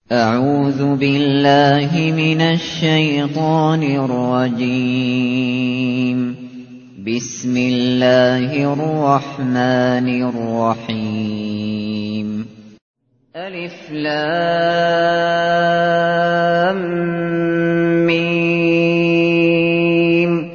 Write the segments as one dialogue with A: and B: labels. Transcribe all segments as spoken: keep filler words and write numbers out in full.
A: أعوذ بالله من الشيطان الرجيم. بسم الله الرحمن الرحيم. ألف لام ميم.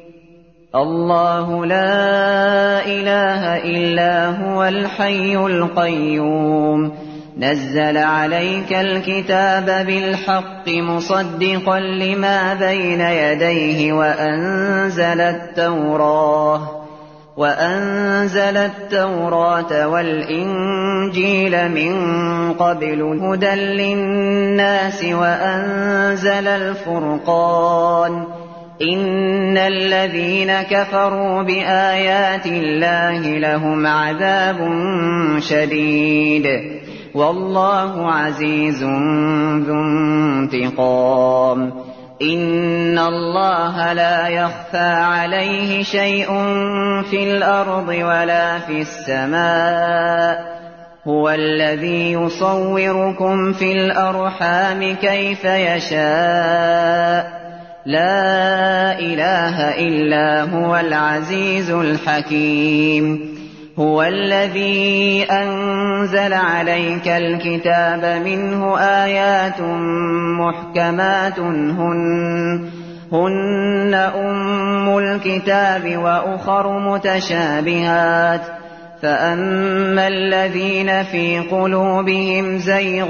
A: الله لا إله إلا هو الحي القيوم نزل عليك الكتاب بالحق مصدقا لما بين يديه وأنزل التوراة وأنزل التوراة والإنجيل من قبل هدى للناس وأنزل الفرقان إن الذين كفروا بآيات الله لهم عذاب شديد والله عزيز ذو انتقام. إن الله لا يخفى عليه شيء في الأرض ولا في السماء هو الذي يصوركم في الأرحام كيف يشاء لا إله إلا هو العزيز الحكيم. هو الذي أنزل عليك الكتاب منه آيات محكمات هن, هن أم الكتاب وأخر متشابهات فأما الذين في قلوبهم زيغ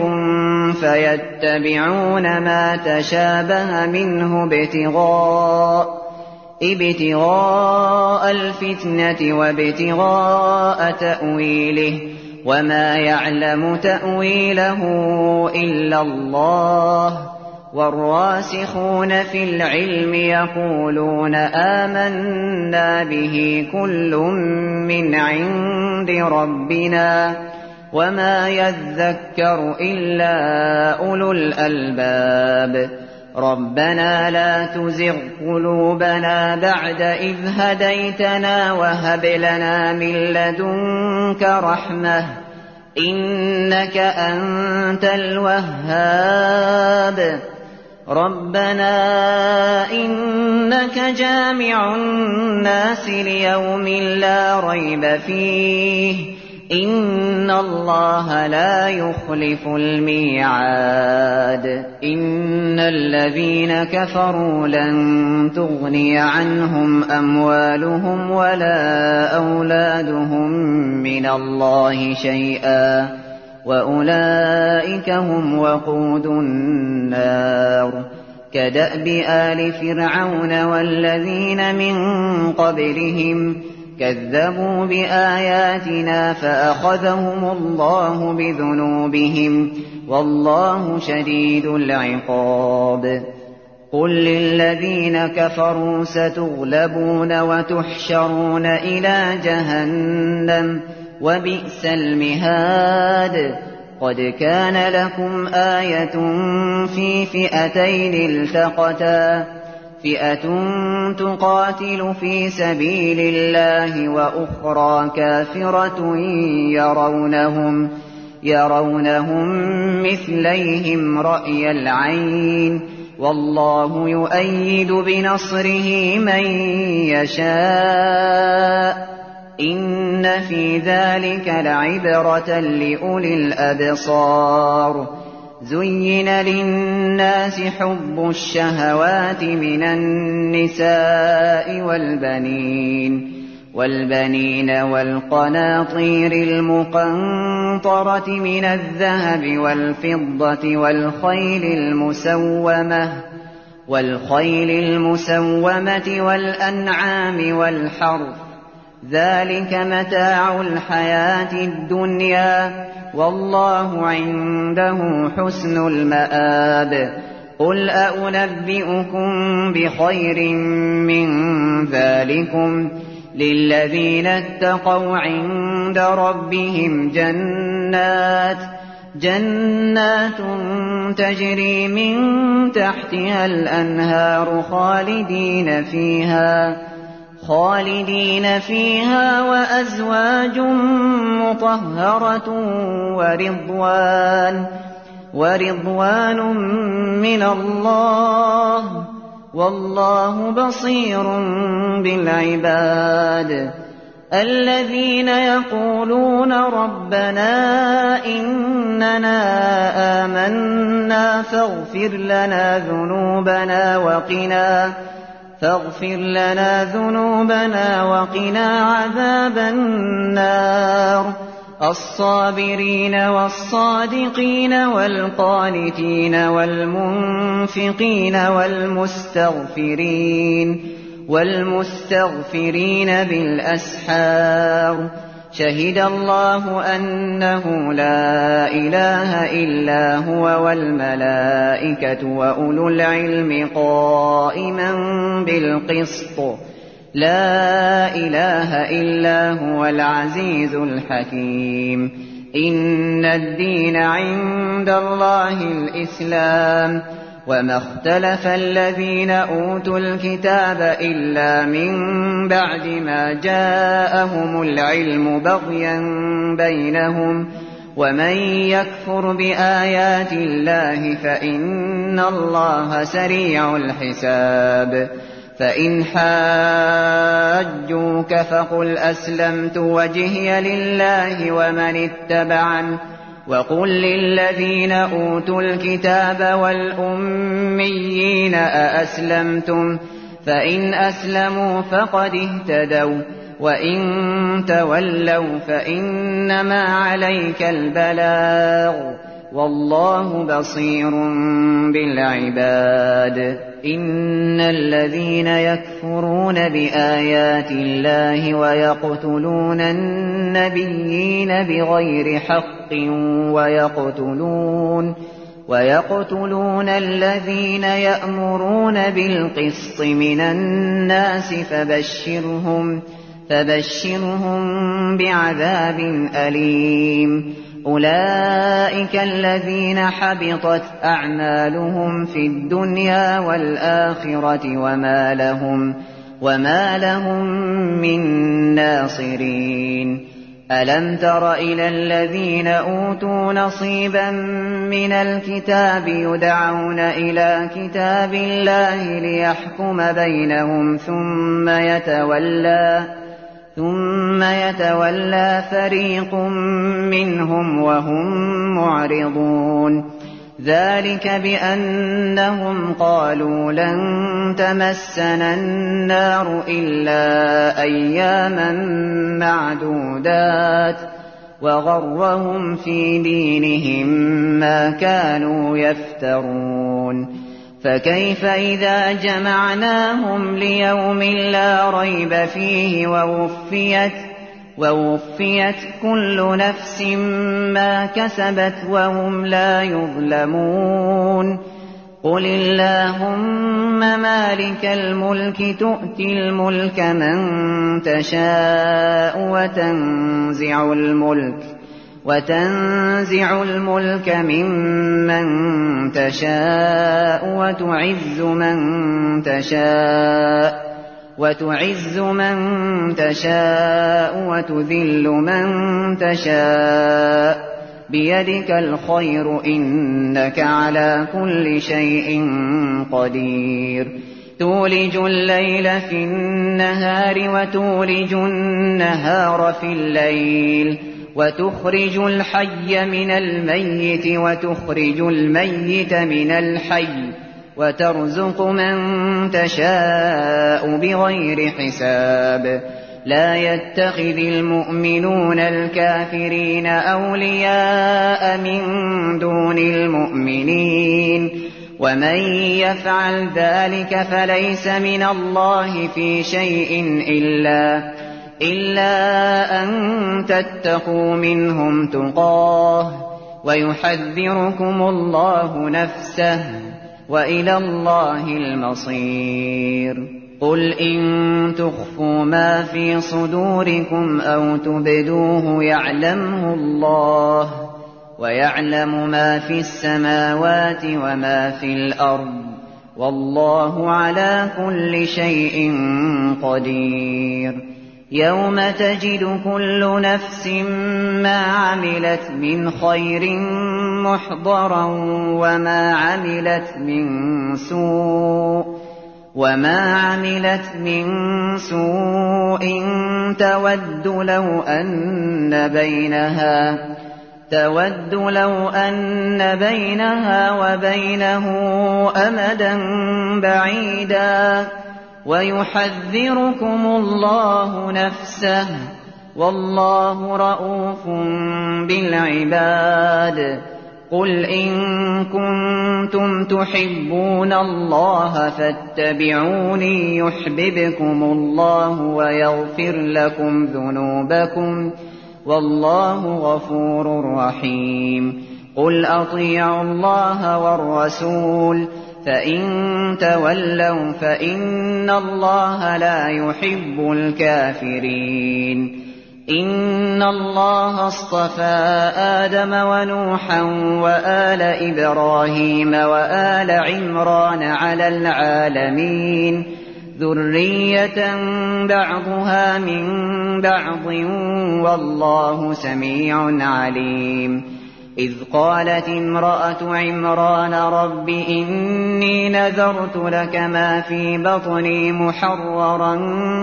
A: فيتبعون ما تشابه منه ابتغاء ابتغاء الفتنة وابتغاء تأويله وما يعلم تأويله إلا الله والراسخون في العلم يقولون آمنا به كل من عند ربنا وما يذكر إلا أولو الألباب. ربنا لا تزغ قلوبنا بعد إذ هديتنا وهب لنا من لدنك رحمة إنك أنت الوهاب. ربنا إنك جامع الناس ليوم لا ريب فيه إن الله لا يخلف الميعاد. إن الذين كفروا لن تغني عنهم أموالهم ولا أولادهم من الله شيئا وأولئك هم وقود النار. كدأب آل فرعون والذين من قبلهم كذبوا بآياتنا فأخذهم الله بذنوبهم والله شديد العقاب. قل للذين كفروا ستغلبون وتحشرون إلى جهنم وبئس المهاد. قد كان لكم آية في فئتين التقتا فئة تقاتل في سبيل الله وأخرى كافرة يرونهم, يرونهم مثليهم رأي العين والله يؤيد بنصره من يشاء إن في ذلك لعبرة لأولي الأبصار. زين للناس حب الشهوات من النساء والبنين والبنين والقناطير المقنطرة من الذهب والفضة والخيل المسومة والخيل المسومة والأنعام والحرث ذلك متاع الحياة الدنيا والله عنده حسن المآب. قل أنبئكم بخير من ذلكم للذين اتقوا عند ربهم جنات جنات تجري من تحتها الأنهار خالدين فيها خالدين فيها وأزواج مطهرة ورضوان ورضوان من الله والله بصير بالعباد الذين يقولون ربنا إننا آمنا فاغفر لنا ذنوبنا وقنا فاغفر لنا ذنوبنا وقنا عذاب النار الصابرين والصادقين والقانتين والمنفقين والمستغفرين والمستغفرين بالأسحار شهد الله أنه لا إله إلا هو والملائكة وأولو العلم قائما بالقسط لا إله إلا هو العزيز الحكيم إن الدين عند الله الإسلام وما اختلف الذين أوتوا الكتاب إلا من بعد ما جاءهم العلم بغيا بينهم ومن يكفر بآيات الله فإن الله سريع الحساب فإن حاجوك فقل أسلمت وجهي لله ومن اتبعن وقل للذين أوتوا الكتاب والأميين أأسلمتم فإن أسلموا فقد اهتدوا وإن تولوا فإنما عليك البلاغ والله بصير بالعباد إن الذين يكفرون بآيات الله ويقتلون النبيين بغير حق ويقتلون ويقتلون الذين يأمرون بالقسط من الناس فبشرهم فبشرهم بعذاب أليم أولئك الذين حبطت أعمالهم في الدنيا والآخرة وما لهم وما لهم من ناصرين ألم تر إلى الذين أوتوا نصيبا من الكتاب يدعون إلى كتاب الله ليحكم بينهم ثم يتولى ثم يتولى فريق منهم وهم معرضون ذلك بأنهم قالوا لن تمسنا النار إلا أياما معدودات وغرهم في دينهم ما كانوا يفترون فكيف إذا جمعناهم ليوم لا ريب فيه ووفيت, ووفيت كل نفس ما كسبت وهم لا يظلمون قل اللهم مالك الملك تؤتي الملك من تشاء وتنزع الملك وتنزع الملك ممن تشاء وتعز من تشاء وتعز من تشاء وتذل من تشاء بيدك الخير إنك على كل شيء قدير تولج الليل في النهار وتولج النهار في الليل وتخرج الحي من الميت وتخرج الميت من الحي وترزق من تشاء بغير حساب لا يتخذ المؤمنون الكافرين أولياء من دون المؤمنين ومن يفعل ذلك فليس من الله في شيء إلا إلا أن تتقوا منهم تقاه ويحذركم الله نفسه وإلى الله المصير قل إن تخفوا ما في صدوركم أو تبدوه يعلمه الله ويعلم ما في السماوات وما في الأرض والله على كل شيء قدير يوم تجد كل نفس ما عملت من خير محضرا وما عملت من سوء وما عملت من سوء تود لو أن بينها تود لو أن بينها وبينه أمدا بعيدا ويحذركم الله نفسه والله رءوف بالعباد قل إن كنتم تحبون الله فاتبعوني يحببكم الله ويغفر لكم ذنوبكم والله غفور رحيم قل أطيعوا الله والرسول فإن تولوا فإن الله لا يحب الكافرين إن الله اصطفى آدم ونوحا وآل إبراهيم وآل عمران على العالمين ذرية بعضها من بعض والله سميع عليم إذ قالت امرأة عمران رب إني نذرت لك ما في بطني محررا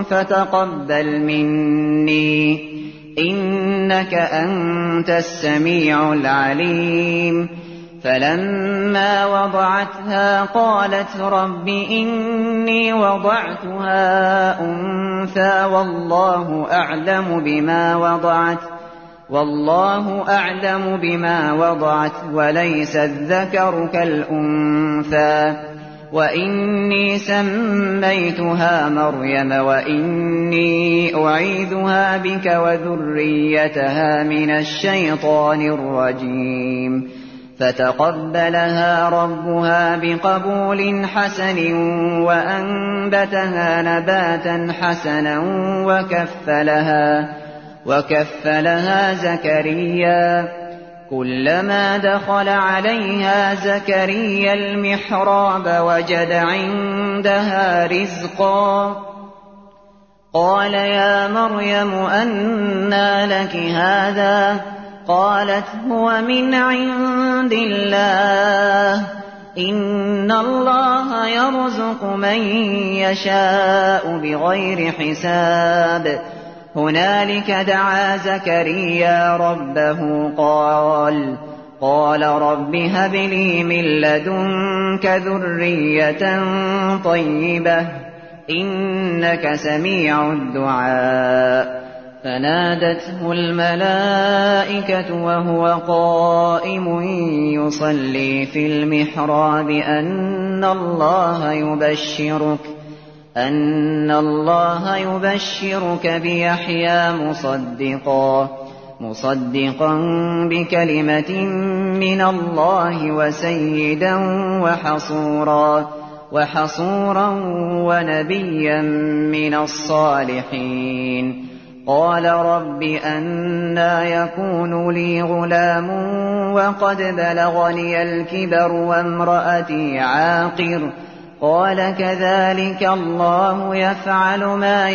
A: فتقبل مني إنك أنت السميع العليم فلما وضعتها قالت رب إني وضعتها أنثى والله أعلم بما وضعت والله أعلم بما وضعت وليس الذكر كالأنثى وإني سميتها مريم وإني أعيذها بك وذريتها من الشيطان الرجيم فتقبلها ربها بقبول حسن وأنبتها نباتا حسنا وكفلها وكفلها زكريا كلما دخل عليها زكريا المحراب وجد عندها رزقا قال يا مريم أنى لك هذا قالت هو من عند الله إن الله يرزق من يشاء بغير حساب هنالك دعا زكريا ربه قال قال رب هب لي من لدنك ذرية طيبة إنك سميع الدعاء فنادته الملائكة وهو قائم يصلي في المحراب أن الله يبشرك أن الله يبشرك بيحيى مصدقا مصدقا بكلمة من الله وسيدا وحصورا وحصورا ونبيا من الصالحين قال رب أنى يكون لي غلام وقد بلغني الكبر وامرأتي عاقر قال كذلك الله يفعل ما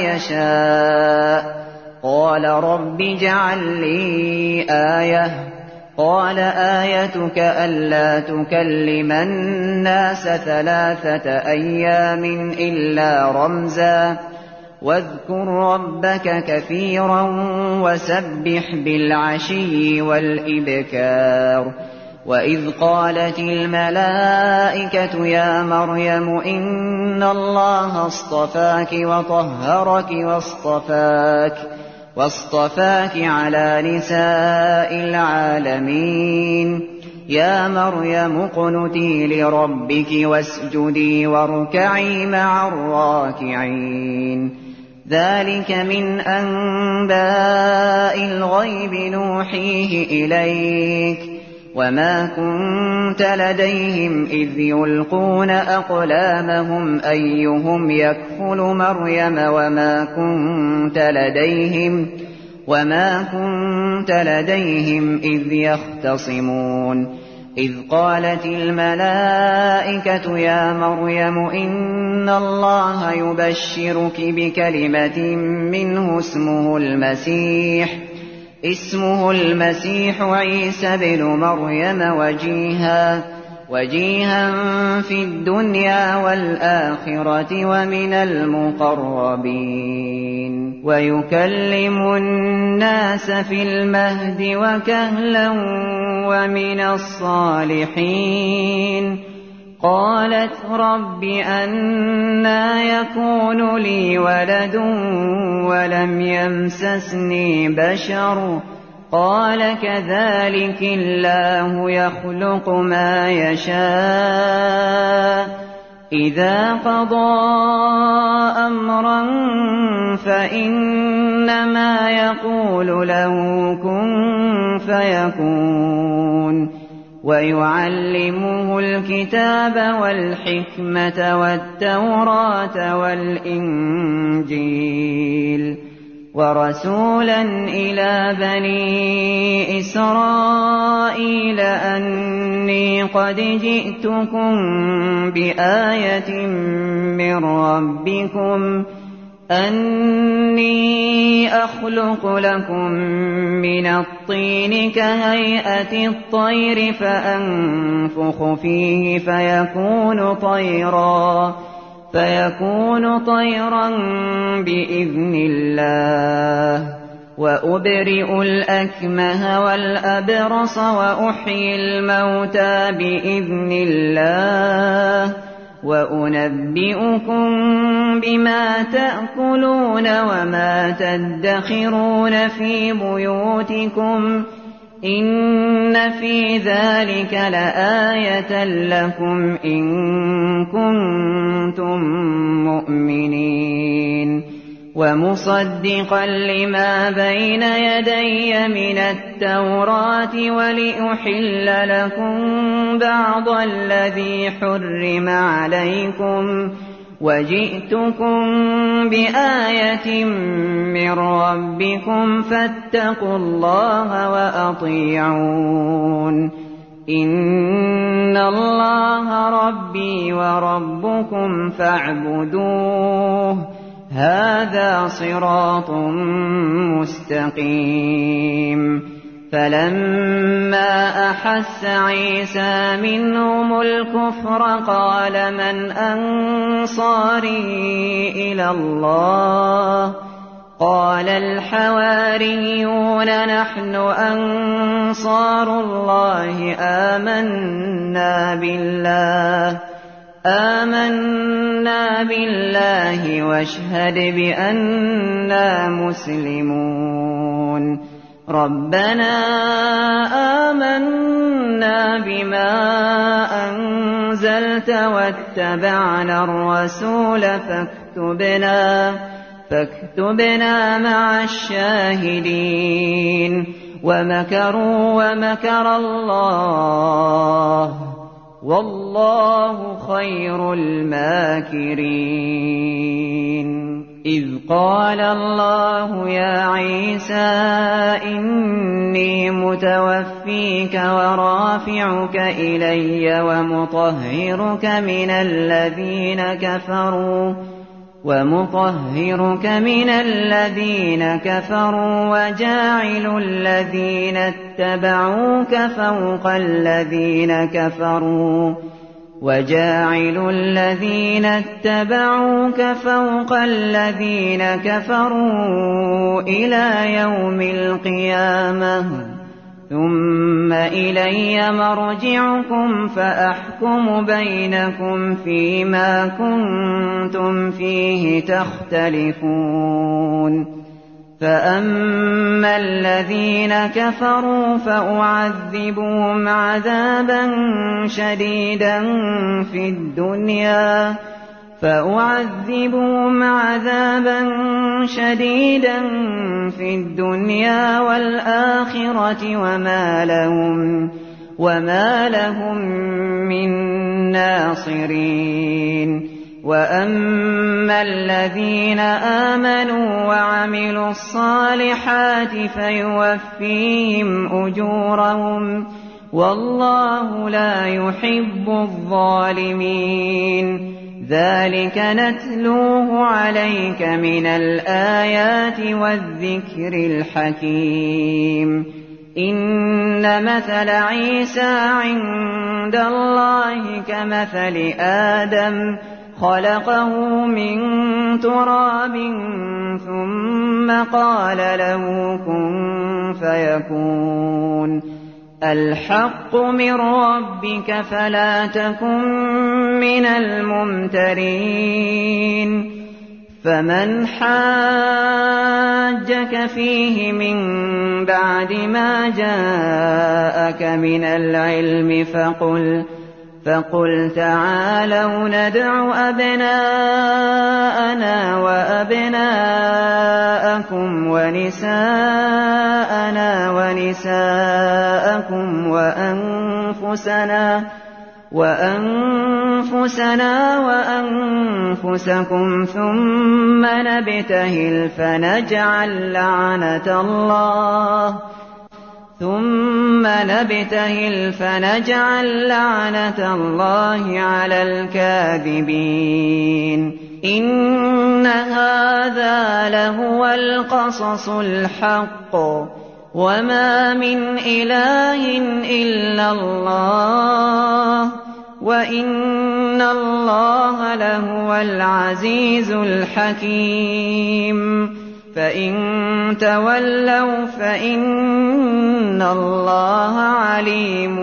A: يشاء قال رب اجعل لي آية قال آيتك ألا تكلم الناس ثلاثة أيام إلا رمزا واذكر ربك كثيرا وسبح بالعشي والإبكار وإذ قالت الملائكة يا مريم إن الله اصطفاك وطهرك واصطفاك واصطفاك على نساء العالمين يا مريم اقنتي لربك واسجدي واركعي مع الراكعين ذلك من أنباء الغيب نوحيه إليك وما كنت لديهم إذ يلقون أقلامهم أيهم يكفل مريم وما كنت لديهم وما كنت لديهم إذ يختصمون إذ قالت الملائكة يا مريم إن الله يبشرك بكلمة منه اسمه المسيح اسمه المسيح عيسى بن مريم وجيها وجيها في الدنيا والآخرة ومن المقربين ويكلم الناس في المهد وكهلا ومن الصالحين. قالت رب أنى يكون لي ولد ولم يمسسني بشر قال كذلك الله يخلق ما يشاء إذا قضى أمرا فإنما يقول له كن فيكون. ويعلمه الكتاب والحكمة والتوراة والإنجيل ورسولا إلى بني إسرائيل أني قد جئتكم بآية من ربكم أني أخلق لكم من الطين كهيئة الطير فأنفخ فيه فيكون طيرا فيكون طيرا بإذن الله. وأبرئ الأكمه والأبرص وأحيي الموتى بإذن الله وأنبئكم بما تأكلون وما تدخرون في بيوتكم إن في ذلك لآية لكم إن كنتم مؤمنين. ومصدقا لما بين يدي من التوراة ولأحل لكم بعض الذي حرم عليكم وجئتكم بآية من ربكم فاتقوا الله وأطيعون. إن الله ربي وربكم فاعبدوه هذا صراط مستقيم. فلما أحس عيسى منهم الكفر قال من أنصاري إلى الله قال الحواريون نحن أنصار الله آمنا بالله آمنا بالله واشهد بأننا مسلمون. ربنا آمنا بما أنزلت واتبعنا الرسول فاكتبنا فاكتبنا مع الشاهدين. ومكروا ومكر الله والله خير الماكرين. إذ قال الله يا عيسى إني متوفيك ورافعك إلي ومطهرك من الذين كفروا ومطهرك من الذين كفروا وجاعل الذين اتبعوك فوق الذين كفروا وجاعل الذين اتبعوك فوق الذين كفروا إلى يوم القيامة ثم إلي مرجعكم فأحكم بينكم فيما كنتم فيه تختلفون. فأما الذين كفروا فأعذبهم عذابا شديدا في الدنيا فأعذبهم عذابا شديدا في الدنيا والآخرة وما لهم وما لهم من ناصرين. وأما الذين آمنوا وعملوا الصالحات فيوفيهم أجورهم والله لا يحب الظالمين. ذلك نتلوه عليك من الآيات والذكر الحكيم. إن مثل عيسى عند الله كمثل آدم خلقه من تراب ثم قال له كن فيكون. الحق من ربك فلا تكن من الممترين. فمن حاجك فيه من بعد ما جاءك من العلم فقل فقل تعالوا ندع أبناءنا وأبناءكم ونساءنا ونساءكم وأنفسنا وأنفسنا وأنفسكم ثم نبتهل فنجعل لعنة الله ثم نبتهل فنجعل لعنة الله على الكاذبين. إن هذا لهو القصص الحق وما من إله إلا الله وإن الله لهو العزيز الحكيم. فإن تولوا فإن الله عليم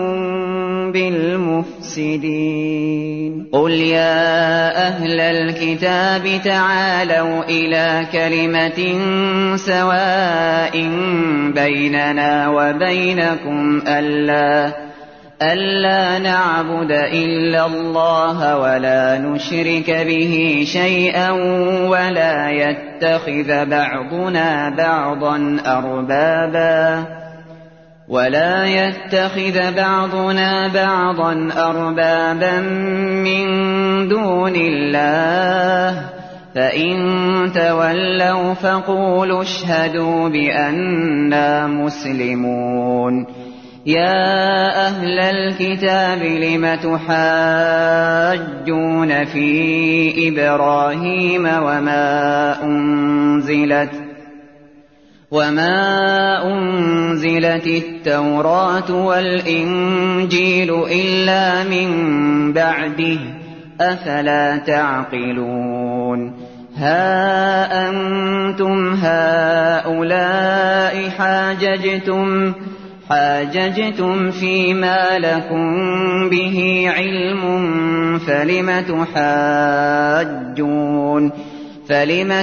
A: بالمفسدين. قل يا أهل الكتاب تعالوا إلى كلمة سواء بيننا وبينكم ألا ألا نعبد إلا الله ولا نشرك به شيئا ولا يتخذ بعضنا بعضا أربابا ولا يتخذ بعضنا بعضا أربابا من دون الله. فإن تولوا فقولوا اشهدوا بأننا مسلمون. يا أهل الكتاب لم تحاجون في إبراهيم وما أنزلت وما أنزلت التوراة والإنجيل إلا من بعده أفلا تعقلون. ها أنتم هؤلاء حاججتم حاججتم فيما لكم به علم فلم تحاجون فلم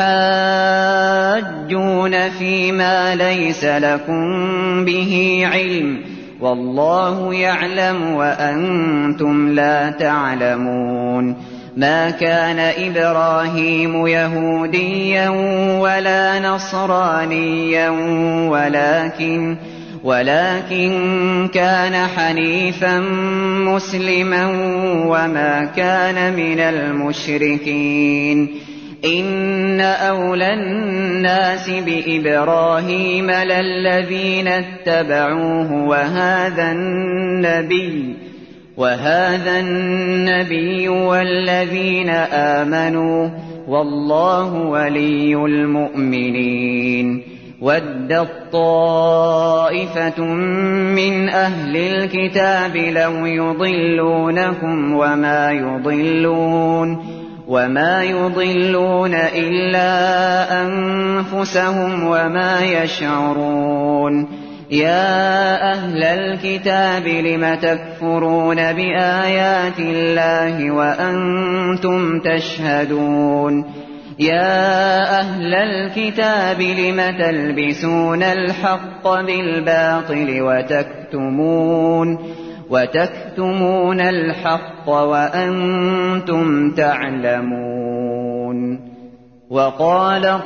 A: تحاجون فيما ليس لكم به علم والله يعلم وأنتم لا تعلمون. ما كان إبراهيم يهوديا ولا نصرانيا ولكن ولكن كان حنيفا مسلما وما كان من المشركين. إن أولى الناس بإبراهيم للذين اتبعوه وهذا النبي وهذا النبي والذين آمنوا والله ولي المؤمنين. ودت طائفة من أهل الكتاب لو يضلونكم وما يضلون وما يضلون إلا أنفسهم وما يشعرون. يا أهل الكتاب لم تكفرون بآيات الله وأنتم تشهدون. يا أهل الكتاب لم تلبسون الحق بالباطل وتكتمون وتكتمون الحق وأنتم تعلمون. وقالت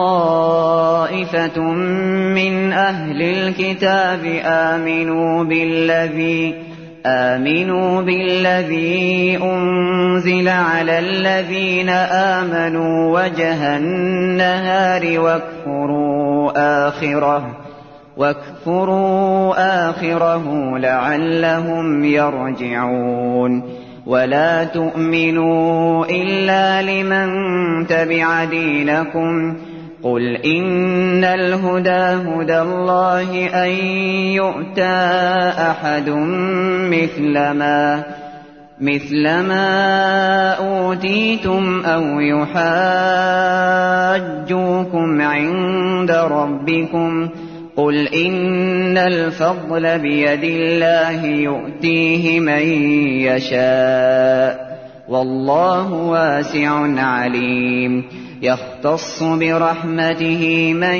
A: طائفة من أهل الكتاب آمنوا بالذي آمنوا بالذي أنزل على الذين آمنوا وجه النهار واكفروا آخره واكفروا آخره لعلهم يرجعون ولا تؤمنوا إلا لمن تبع دينكم قل إن الهدى هدى الله أن يؤتى أحد مثل ما مثل ما أوتيتم أو يحاجوكم عند ربكم قل إن الفضل بيد الله يؤتيه من يشاء والله واسع عليم يختص برحمته من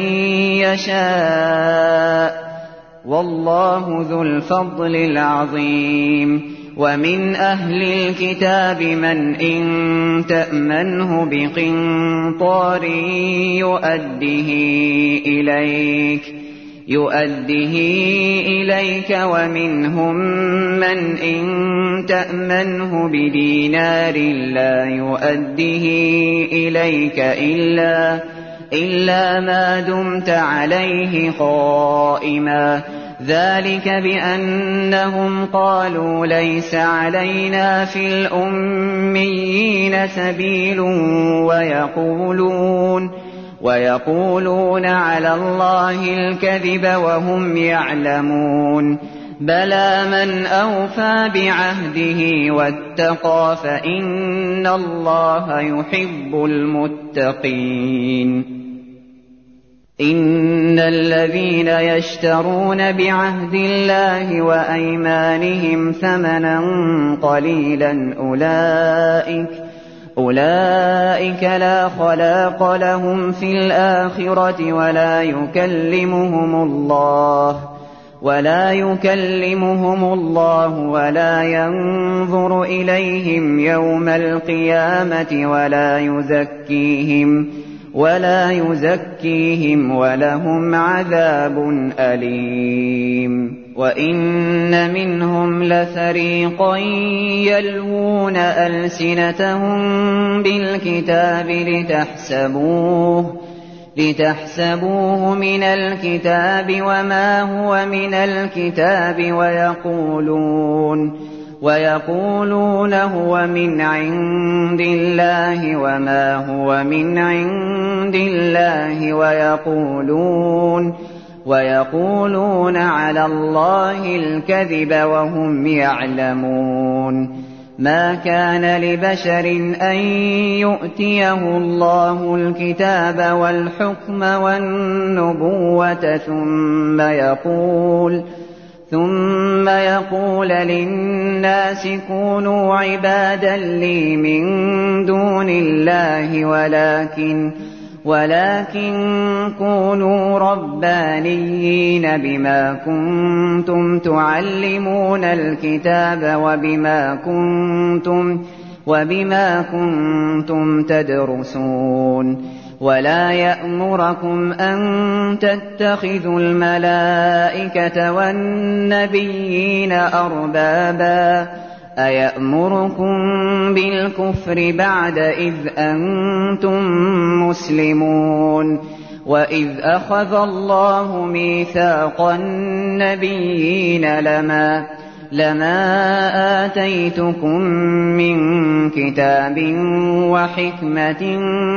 A: يشاء والله ذو الفضل العظيم ومن أهل الكتاب من إن تأمنه بقنطار يؤده إليك يؤده إليك ومنهم من إن تأمنه بدينار لا يؤده إليك إلا إلا ما دمت عليه قائما ذلك بأنهم قالوا ليس علينا في الأميين سبيل ويقولون ويقولون على الله الكذب وهم يعلمون بلى من أوفى بعهده واتقى فإن الله يحب المتقين إن الذين يشترون بعهد الله وأيمانهم ثمنا قليلا أولئك أولئك لا خلاق لهم في الآخرة ولا يكلمهم الله ولا يكلمهم الله ولا ينظر إليهم يوم القيامة ولا يزكيهم ولا يزكيهم ولهم عذاب أليم وإن منهم لفريقا يلوون ألسنتهم بالكتاب لتحسبوه لتحسبوه من الكتاب وما هو من الكتاب ويقولون ويقولون هو من عند الله وما هو من عند الله ويقولون ويقولون على الله الكذب وهم يعلمون ما كان لبشر أن يؤتيه الله الكتاب والحكم والنبوة ثم يقول ثم يقول للناس كونوا عبادا لي من دون الله ولكن ولكن كونوا ربانيين بما كنتم تعلمون الكتاب وبما كنتم وبما كنتم تدرسون ولا يأمركم أن تتخذوا الملائكة والنبيين أربابا أيأمركم بالكفر بعد إذ أنتم مسلمون وإذ أخذ الله ميثاق النبيين لما لما آتيتكم من كتاب وحكمة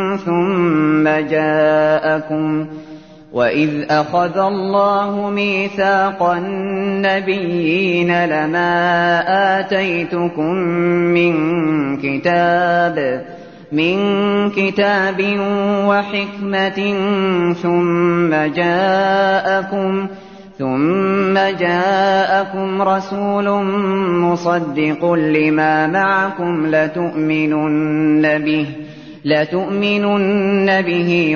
A: ثم جاءكم وإذ أخذ الله ميثاق النبيين لما آتيتكم من كتاب من كتاب وحكمة ثم جاءكم ثم جاءكم رسول مصدق لما معكم لتؤمنن به لتؤمنن به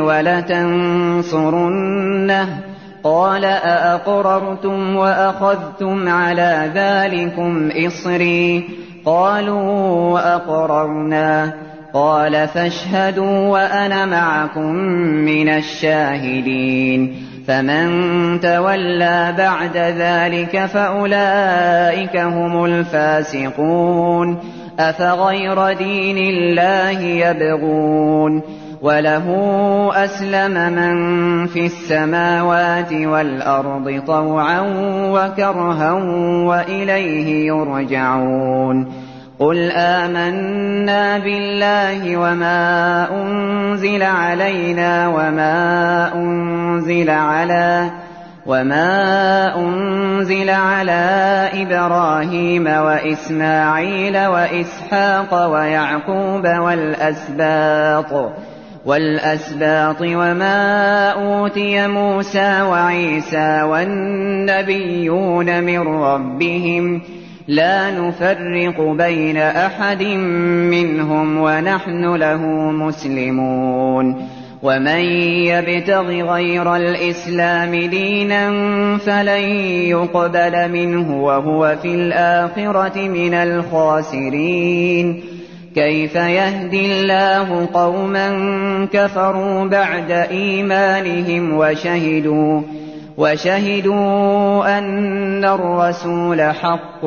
A: ولتنصرنه قال أأقررتم وأخذتم على ذلكم إصري قالوا أقررنا قال فاشهدوا وأنا معكم من الشاهدين فمن تولى بعد ذلك فأولئك هم الفاسقون أفغير دين الله يبغون وله أسلم من في السماوات والأرض طوعا وكرها وإليه يرجعون قل آمنا بالله وما أنزل علينا وما أنزل على وما أنزل على إبراهيم وإسماعيل وإسحاق ويعقوب والأسباط والأسباط وما أوتي موسى وعيسى والنبيون من ربهم لا نفرق بين أحد منهم ونحن له مسلمون ومن يبتغ غير الإسلام دينا فلن يقبل منه وهو في الآخرة من الخاسرين كيف يهدي الله قوما كفروا بعد إيمانهم وشهدوا وشهدوا أن الرسول حق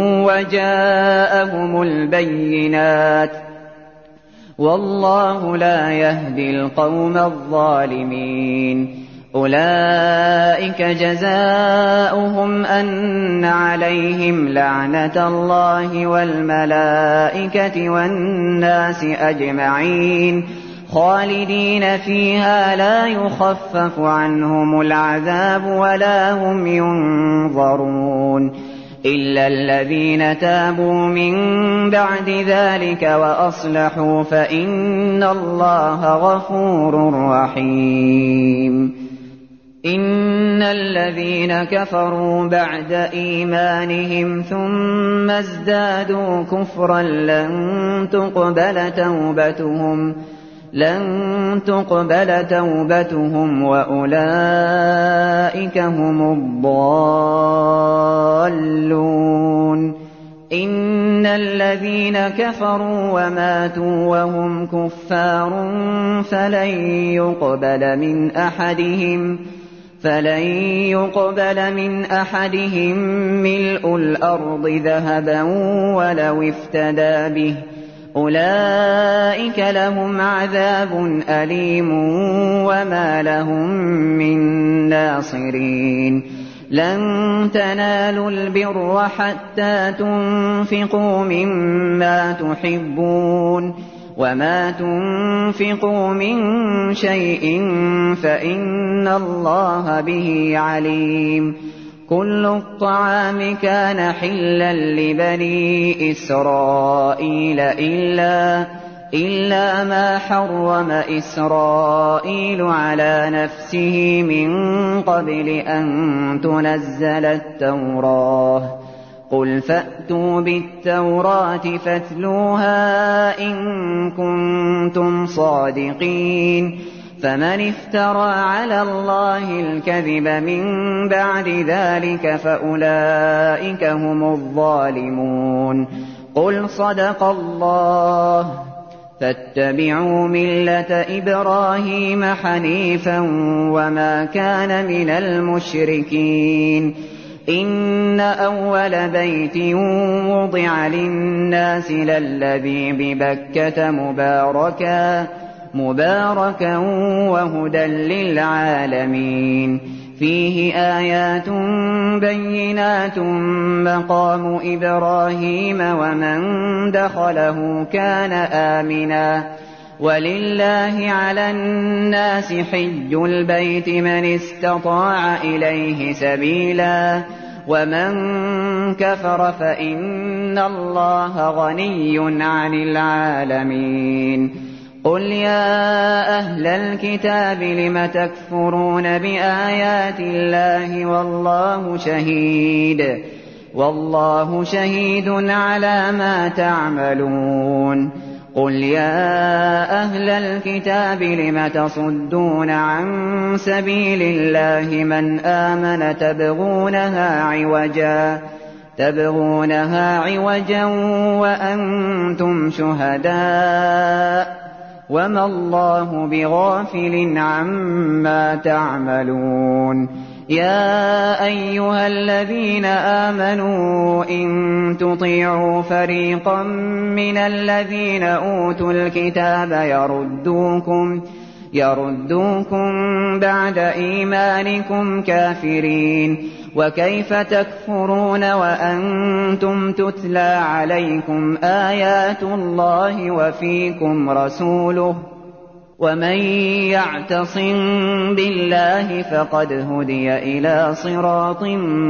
A: وجاءهم البينات والله لا يهدي القوم الظالمين أولئك جزاؤهم أن عليهم لعنة الله والملائكة والناس أجمعين خالدين فيها لا يخفف عنهم العذاب ولا هم ينظرون إلا الذين تابوا من بعد ذلك وأصلحوا فإن الله غفور رحيم إن الذين كفروا بعد إيمانهم ثم ازدادوا كفرا لن تقبل توبتهم لن تقبل توبتهم وأولئك هم الضالون إن الذين كفروا وماتوا وهم كفار فلن يقبل من أحدهم فلن يقبل من أحدهم ملء الأرض ذهبا ولو افتدى به أولئك لهم عذاب أليم وما لهم من ناصرين لن تنالوا البر حتى تنفقوا مما تحبون وما تنفقوا من شيء فإن الله به عليم كل الطعام كان حلا لبني إسرائيل إلا, إلا ما حرم إسرائيل على نفسه من قبل أن تنزل التوراة قل فأتوا بالتوراة فاتلوها إن كنتم صادقين فمن افترى على الله الكذب من بعد ذلك فأولئك هم الظالمون قل صدق الله فاتبعوا ملة إبراهيم حنيفا وما كان من المشركين إن أول بيت وضع للناس للذي ببكة مباركا مباركا وهدى للعالمين فيه آيات بينات مقام إبراهيم ومن دخله كان آمنا ولله على الناس حج البيت من استطاع إليه سبيلا ومن كفر فإن الله غني عن العالمين قل يا أهل الكتاب لم تكفرون بآيات الله والله شهيد والله شهيد على ما تعملون قل يا أهل الكتاب لم تصدون عن سبيل الله من آمن تبغونها عوجا تبغونها عوجا وأنتم شهداء وما الله بغافل عما تعملون يا أيها الذين آمنوا إن تطيعوا فريقا من الذين أوتوا الكتاب يردوكم يردوكم بعد إيمانكم كافرين وكيف تكفرون وأنتم تتلى عليكم آيات الله وفيكم رسوله ومن يعتصم بالله فقد هدي إلى صراط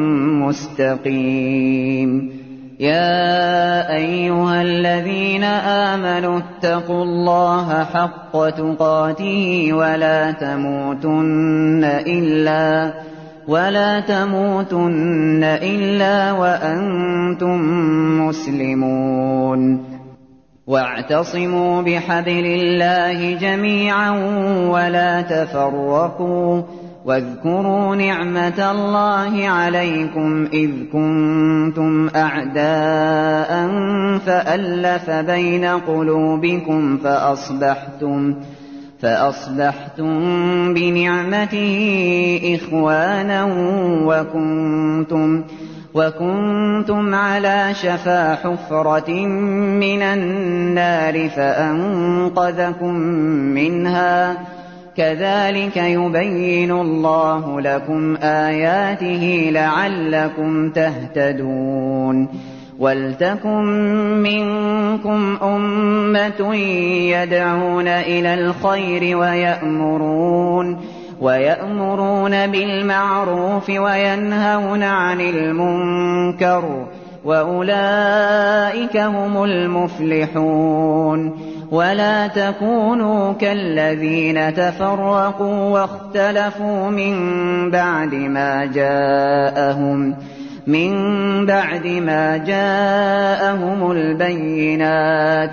A: مستقيم يا أيها الذين آمنوا اتقوا الله حق تقاته ولا تموتن إلا ولا تموتن إلا وأنتم مسلمون واعتصموا بحبل الله جميعا ولا تفرقوا واذكروا نعمة الله عليكم إذ كنتم أعداء فألف بين قلوبكم فأصبحتم فأصبحتم بنعمته إخوانا وكنتم وكنتم على شفا حفرة من النار فأنقذكم منها كذلك يبين الله لكم آياته لعلكم تهتدون ولتكن منكم أمة يدعون إلى الخير ويأمرون ويأمرون بالمعروف وينهون عن المنكر وأولئك هم المفلحون ولا تكونوا كالذين تفرقوا واختلفوا من بعد ما جاءهم من بعد ما جاءهم البينات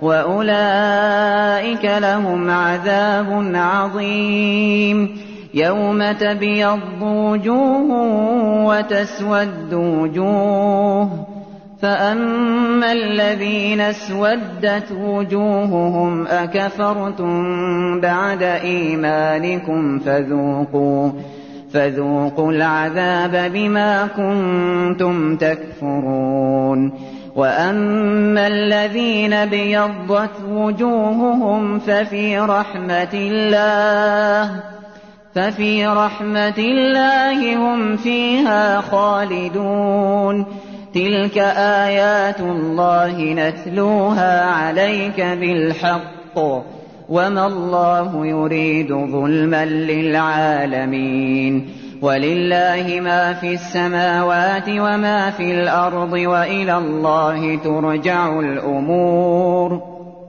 A: وأولئك لهم عذاب عظيم يوم تبيض وجوه وتسود وجوه فأما الذين اسودت وجوههم أكفرتم بعد إيمانكم فذوقوا فذوقوا العذاب بما كنتم تكفرون وأما الذين بيضت وجوههم ففي رحمة الله ففي رحمة الله هم فيها خالدون تلك آيات الله نتلوها عليك بالحق وما الله يريد ظلما للعالمين ولله ما في السماوات وما في الأرض وإلى الله ترجع الأمور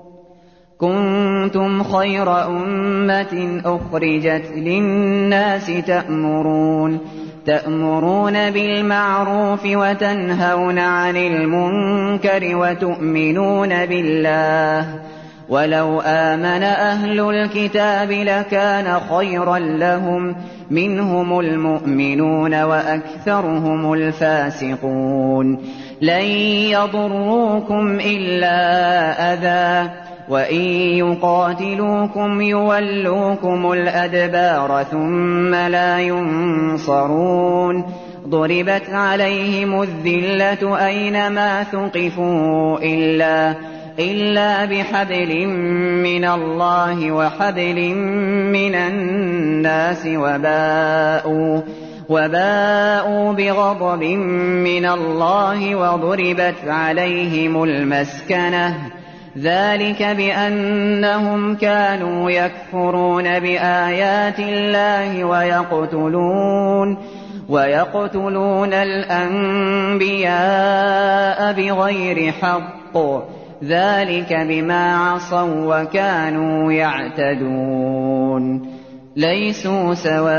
A: كنتم خير أمة أخرجت للناس تأمرون تأمرون بالمعروف وتنهون عن المنكر وتؤمنون بالله ولو آمن أهل الكتاب لكان خيرا لهم منهم المؤمنون وأكثرهم الفاسقون لن يضروكم إلا أذى وإن يقاتلوكم يولوكم الأدبار ثم لا ينصرون ضربت عليهم الذلة أينما ثقفوا إلا إلا بحبل من الله وحبل من الناس وباءوا وباءوا بغضب من الله وضربت عليهم المسكنة ذلك بأنهم كانوا يكفرون بآيات الله ويقتلون ويقتلون الأنبياء بغير حق ذلك بما عصوا وكانوا يعتدون ليسوا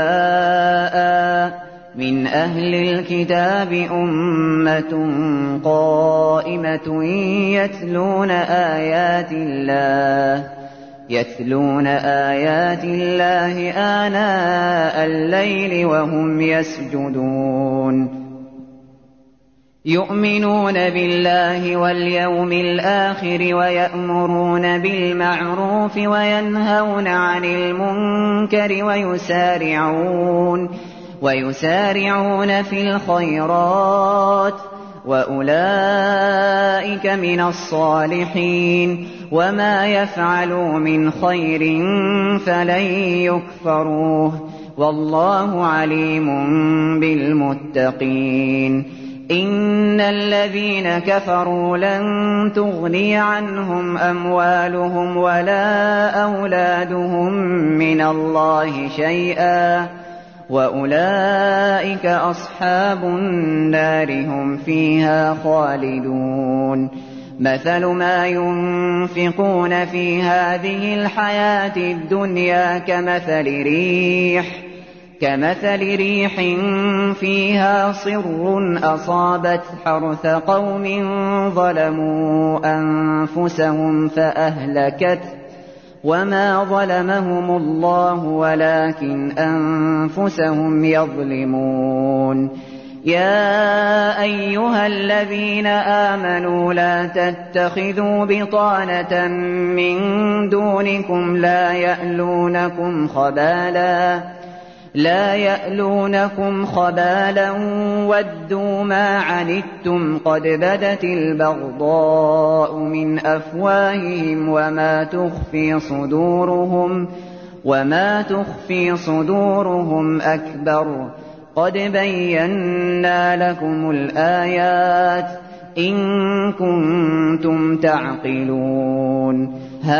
A: سواء من أهل الكتاب أمة قائمة يتلون آيات الله يتلون آيات الله آناء الليل وهم يسجدون يؤمنون بالله واليوم الآخر ويأمرون بالمعروف وينهون عن المنكر ويسارعون ويسارعون في الخيرات وأولئك من الصالحين وما يفعلوا من خير فلن يكفروه والله عليم بالمتقين إن الذين كفروا لن تغني عنهم أموالهم ولا أولادهم من الله شيئا وأولئك أصحاب النار هم فيها خالدون مثل ما ينفقون في هذه الحياة الدنيا كمثل ريح كمثل ريح فيها صر أصابت حرث قوم ظلموا أنفسهم فأهلكته وما ظلمهم الله ولكن أنفسهم يظلمون يا أيها الذين آمنوا لا تتخذوا بطانة من دونكم لا يألونكم خبالا لا يألونكم خبالا ودوا ما عنتم قد بدت البغضاء من أفواههم وما تخفي صدورهم وما تخفي صدورهم أكبر قد بينا لكم الآيات إن كنتم تعقلون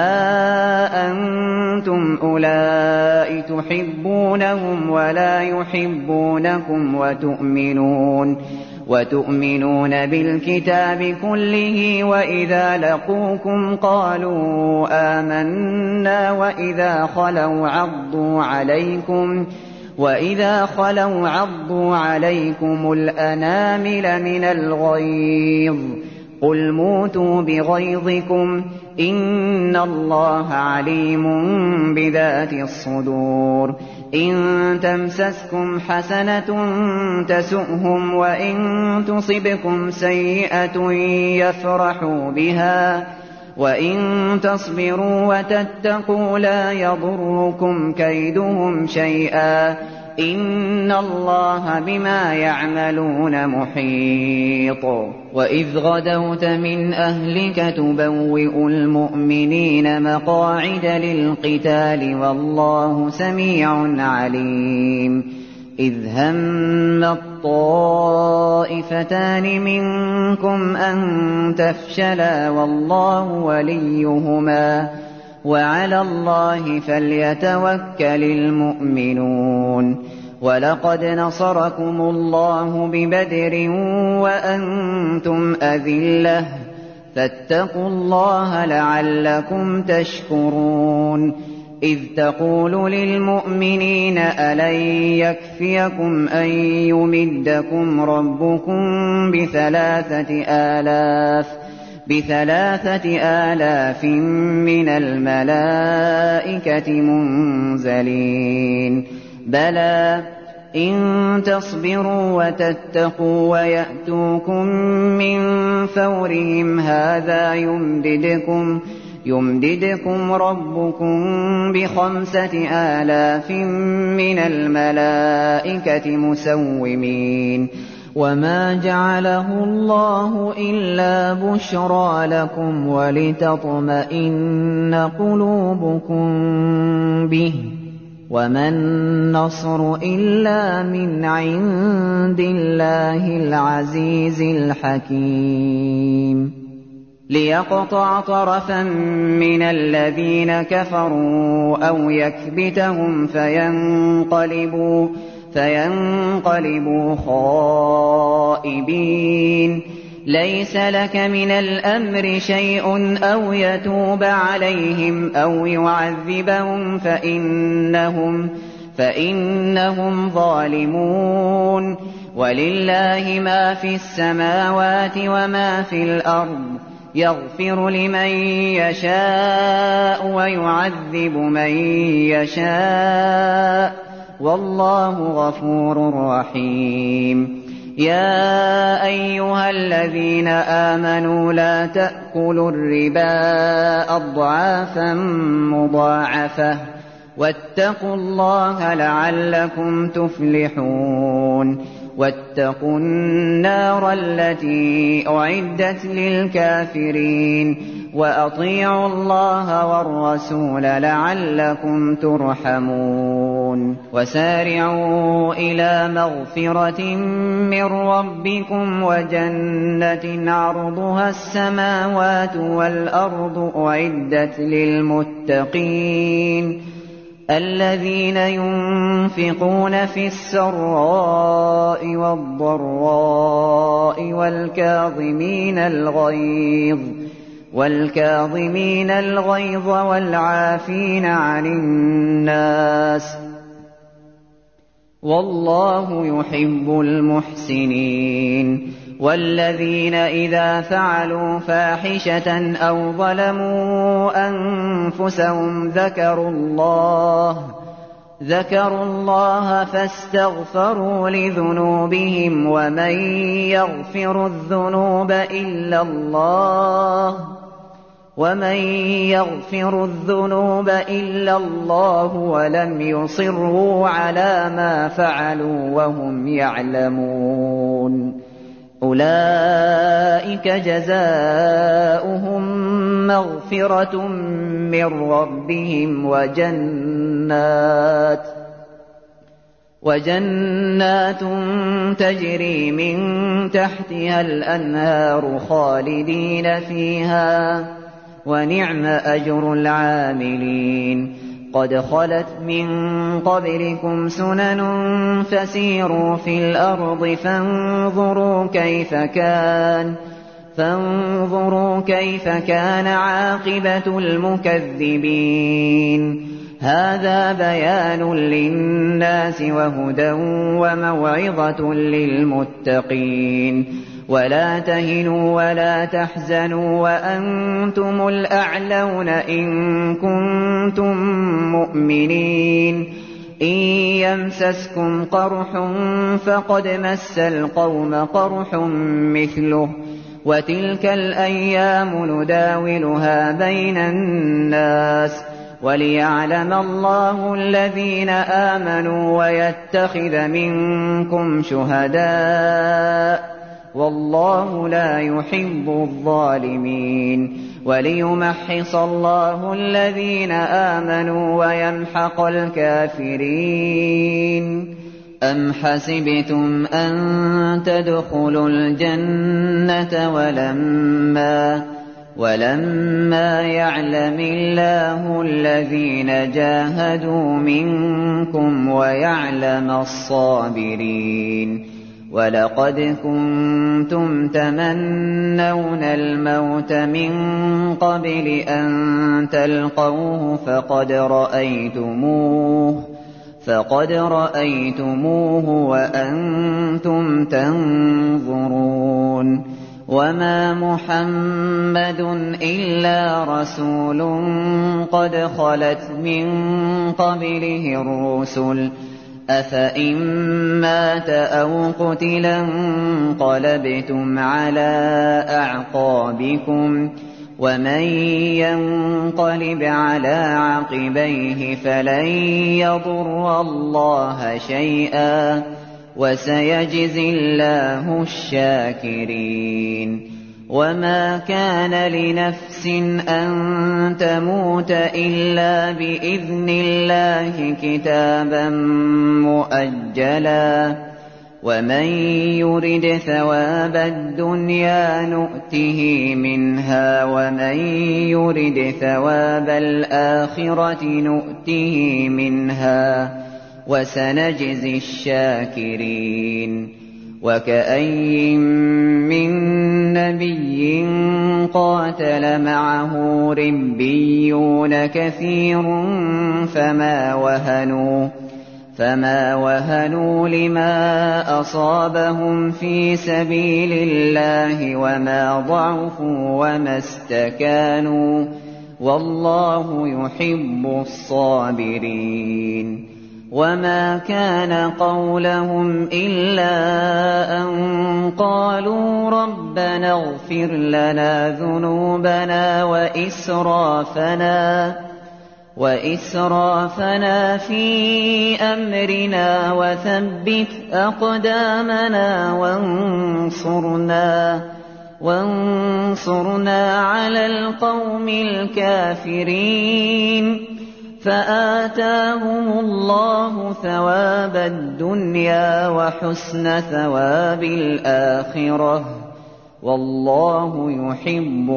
A: ها أنتم أولئك تحبونهم ولا يحبونكم وتؤمنون وتؤمنون بالكتاب كله وإذا لقوكم قالوا آمنا وإذا خلوا عضوا عليكم وإذا خلوا عضوا عليكم الأنامل من الغيظ قل موتوا بغيظكم إن الله عليم بذات الصدور إن تمسسكم حسنة تسؤهم وإن تصبكم سيئة يفرحوا بها وإن تصبروا وتتقوا لا يضركم كيدهم شيئا إن الله بما يعملون محيط وإذ غدوت من أهلك تبوئ المؤمنين مقاعد للقتال والله سميع عليم إذ هم الطائفتان منكم أن تفشلا والله وليهما وعلى الله فليتوكل المؤمنون ولقد نصركم الله ببدر وأنتم أذلة فاتقوا الله لعلكم تشكرون إذ تقول للمؤمنين ألن يكفيكم أن يمدكم ربكم بثلاثة آلاف بثلاثة آلاف من الملائكة منزلين بلى إن تصبروا وتتقوا ويأتوكم من فورهم هذا يمددكم يمددكم ربكم بخمسة آلاف من الملائكة مسومين وما جعله الله إلا بشرى لكم ولتطمئن قلوبكم به وما النصر إلا من عند الله العزيز الحكيم ليقطع طرفا من الذين كفروا أو يكبتهم فينقلبوا فينقلبوا خائبين ليس لك من الأمر شيء أو يتوب عليهم أو يعذبهم فإنهم, فإنهم ظالمون ولله ما في السماوات وما في الأرض يغفر لمن يشاء ويعذب من يشاء والله غفور رحيم يا أيها الذين آمنوا لا تأكلوا الربا أضعافا مضاعفة واتقوا الله لعلكم تفلحون واتقوا النار التي أعدت للكافرين وأطيعوا الله والرسول لعلكم ترحمون وسارعوا إلى مغفرة من ربكم وجنة عرضها السماوات والأرض أعدت للمتقين الذين ينفقون في السراء والضراء والكاظمين الغيظ والكاظمين الغيظ والعافين عن الناس والله يحب المحسنين والذين إذا فعلوا فاحشة أو ظلموا أنفسهم ذكروا الله ذكروا الله فاستغفروا لذنوبهم ومن يغفر الذنوب إلا الله ومن يغفر الذنوب إلا الله ولم يصروا على ما فعلوا وهم يعلمون أولئك جزاؤهم مغفرة من ربهم وجنات وجنات تجري من تحتها الأنهار خالدين فيها ونعم أجر العاملين قد خلت من قبلكم سنن فسيروا في الأرض فانظروا كيف كان فانظروا كيف كان عاقبة المكذبين هذا بيان للناس وهدى وموعظة للمتقين ولا تهنوا ولا تحزنوا وأنتم الأعلون إن كنتم مؤمنين إن يمسسكم قرح فقد مس القوم قرح مثله وتلك الأيام نداولها بين الناس وليعلم الله الذين آمنوا ويتخذ منكم شهداء والله لا يحب الظالمين وليمحص الله الذين آمنوا ويمحق الكافرين أم حسبتم أن تدخلوا الجنة ولما ولما يعلم الله الذين جاهدوا منكم ويعلم الصابرين ولقد كنتم تمنون الموت من قبل أن تلقوه فقد رأيتموه فقد رأيتموه وأنتم تنظرون وما محمد إلا رسول قد خلت من قبله الرسل أفإن مات أو قتل انقلبتم على أعقابكم ومن ينقلب على عقبيه فلن يضر الله شيئا وسيجزي الله الشاكرين وما كان لنفس أن تموت إلا بإذن الله كتابا مؤجلا ومن يرد ثواب الدنيا نؤته منها ومن يرد ثواب الآخرة نؤته منها وسنجزي الشاكرين وكأين من نبي قاتل معه ربيون كثير فما وهنوا فما وهنوا لما أصابهم في سبيل الله وما ضعفوا وما استكانوا والله يحب الصابرين وما كان قولهم إلا أن قالوا ربنا اغفر لنا ذنوبنا وإسرافنا وإسرافنا في أمرنا وثبت أقدامنا وانصرنا وانصرنا على القوم الكافرين فآتاهم الله ثواب الدنيا وحسن ثواب الآخرة والله يحب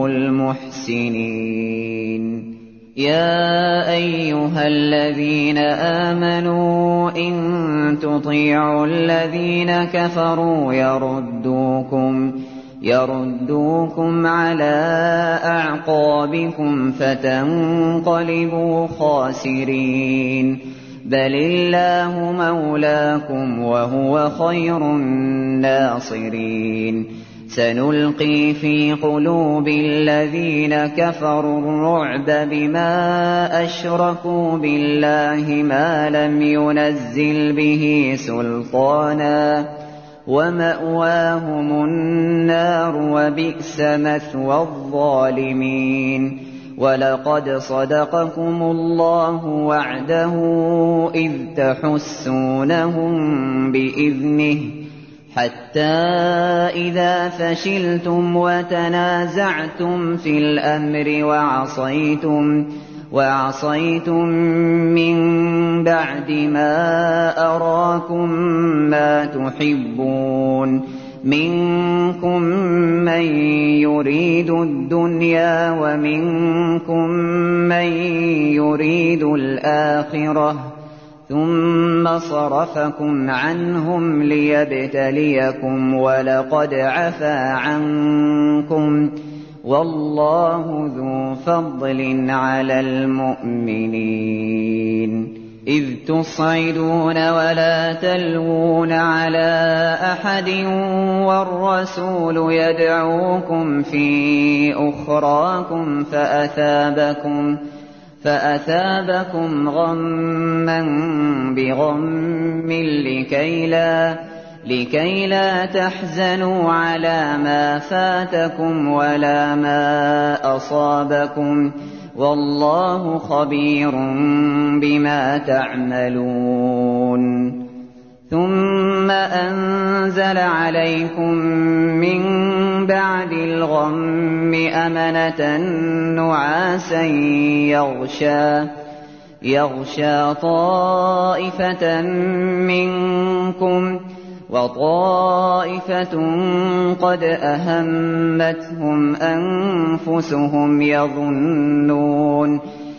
A: المحسنين. يا أيها الذين آمنوا إن تطيعوا الذين كفروا يردوكم يردوكم على أعقابكم فتنقلبوا خاسرين. بل الله مولاكم وهو خير الناصرين. سنلقي في قلوب الذين كفروا الرعب بما أشركوا بالله ما لم ينزل به سلطانا ومأواهم النار وبئس مثوى الظالمين. ولقد صدقكم الله وعده إذ تحسونهم بإذنه حتى إذا فشلتم وتنازعتم في الأمر وعصيتم وعصيتم من بعد ما أراكم ما تحبون منكم من يريد الدنيا ومنكم من يريد الآخرة ثم صرفكم عنهم ليبتليكم ولقد عفا عنكم والله ذو فضل على المؤمنين. إذ تصعدون ولا تلوون على أحد والرسول يدعوكم في أخراكم فأثابكم فأثابكم غما بغم لكي لا لكي لا تحزنوا على ما فاتكم ولا ما أصابكم والله خبير بما تعملون. ثم أنزل عليكم من بعد الغم أمنة نعاسا يغشى يغشى طائفة منكم وطائفة قد أهمتهم أنفسهم يظنون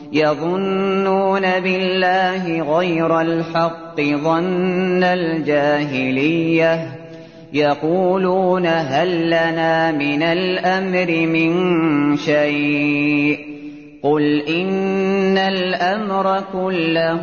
A: يظنون بالله غير الحق ظن الجاهلية يقولون هل لنا من الأمر من شيء قل إن الأمر كله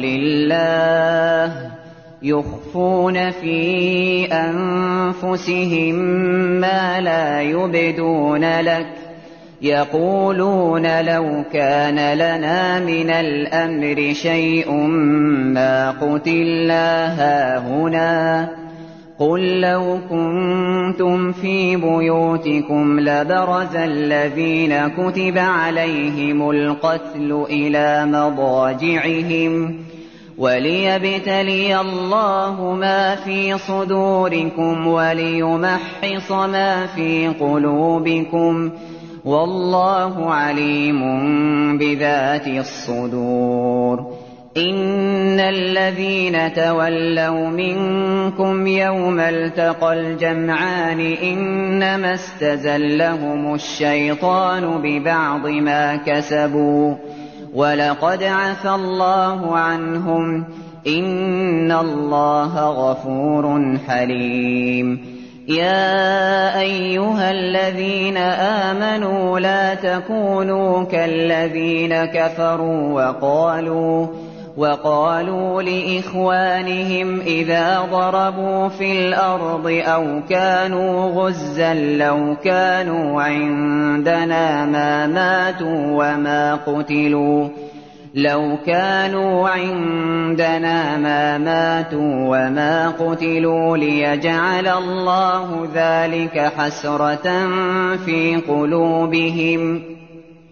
A: لله يخفون في أنفسهم ما لا يبدون لك يقولون لو كان لنا من الأمر شيء ما قتلنا هاهنا قل لو كنتم في بيوتكم لبرز الذين كتب عليهم القتل إلى مضاجعهم وليبتلي الله ما في صدوركم وليمحص ما في قلوبكم والله عليم بذات الصدور. إن الذين تولوا منكم يوم التقى الجمعان إنما استزلهم الشيطان ببعض ما كسبوا ولقد عفى الله عنهم إن الله غفور حليم. يا أيها الذين آمنوا لا تكونوا كالذين كفروا وقالوا وقالوا لإخوانهم إذا ضربوا في الأرض أو كانوا غزا لو كانوا عندنا ما ماتوا وما قتلوا لو كانوا عندنا ما ماتوا وما قتلوا ليجعل الله ذلك حسرة في قلوبهم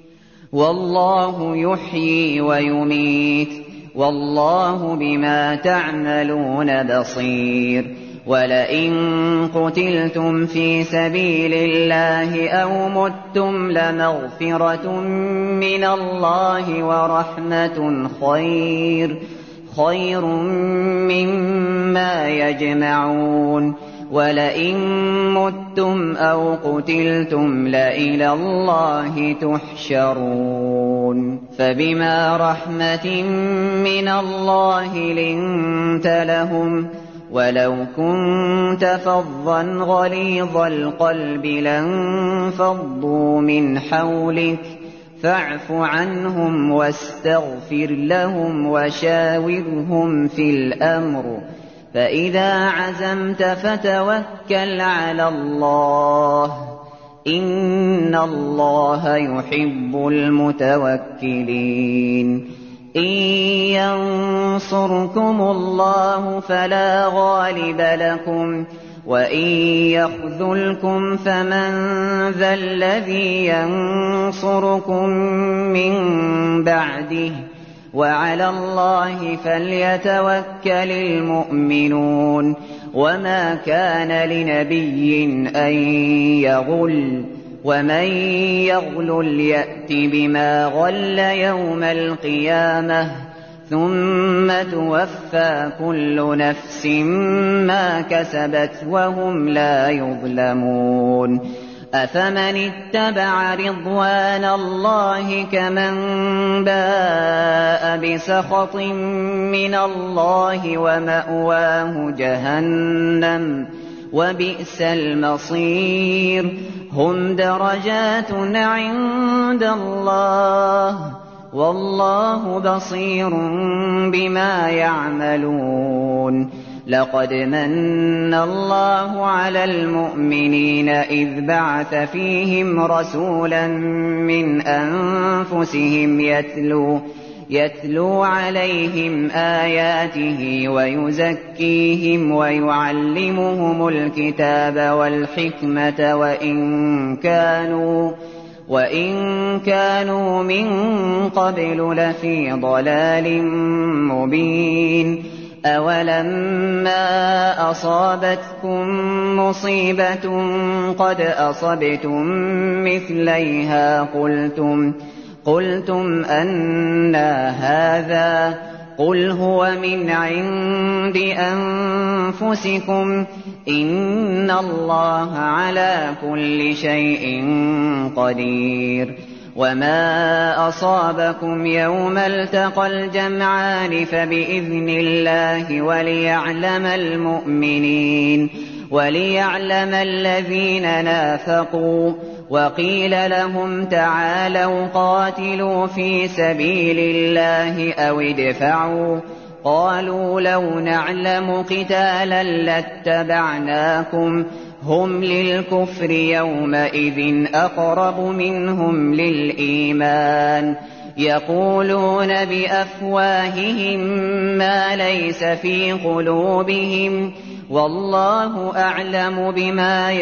A: والله يحيي ويميت والله بما تعملون بصير ولئن قتلتم في سبيل الله أو متم لمغفرة من الله ورحمة خير خير مما يجمعون ولئن متم أو قتلتم لإلى الله تحشرون فبما رحمة من الله لنت لهم ولو كنت فظا غليظ القلب لانفضوا من حولك فاعف عنهم واستغفر لهم وشاورهم في الأمر فإذا عزمت فتوكل على الله إن الله يحب المتوكلين إن ينصركم الله فلا غالب لكم وإن يخذلكم فمن ذا الذي ينصركم من بعده وعلى الله فليتوكل المؤمنون وما كان لنبي أن يغل ومن يغلل يأت بما غل يوم القيامة ثم توفى كل نفس ما كسبت وهم لا يظلمون أفمن اتبع رضوان الله كمن باء بسخط من الله ومأواه جهنم وبئس المصير هم درجات عند الله والله بصير بما يعملون لقد من الله على المؤمنين إذ بعث فيهم رسولا من أنفسهم يتلو يتلو عليهم آياته ويزكيهم ويعلمهم الكتاب والحكمة وإن كانوا وإن كانوا من قبل لفي ضلال مبين أولما أصابتكم مصيبة قد أصبتم مثليها قلتم قلتم أنى هذا قل هو من عند أنفسكم إن الله على كل شيء قدير وما أصابكم يوم التقى الجمعان فبإذن الله وليعلم المؤمنين وليعلم الذين نافقوا وقيل لهم تعالوا قاتلوا في سبيل الله أو ادفعوا قالوا لو نعلم قتالا لاتبعناكم هم للكفر يومئذ أقرب منهم للإيمان يقولون بأفواههم ما ليس في قلوبهم والله أعلم بما